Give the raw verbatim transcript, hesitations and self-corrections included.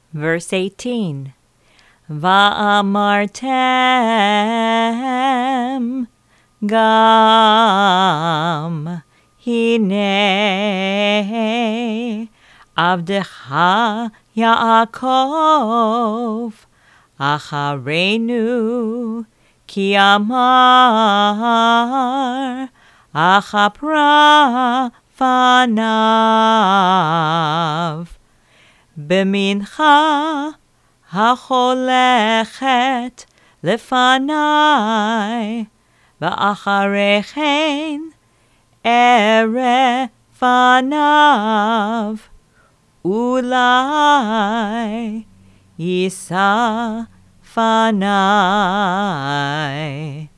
Verse eighteen. Va'amartem gam hine avdecha Yaakov acharenu ki amar achapra fanav bemincha hacholechet lefanai va'acharei chen ere fanav ulai yisa fanai.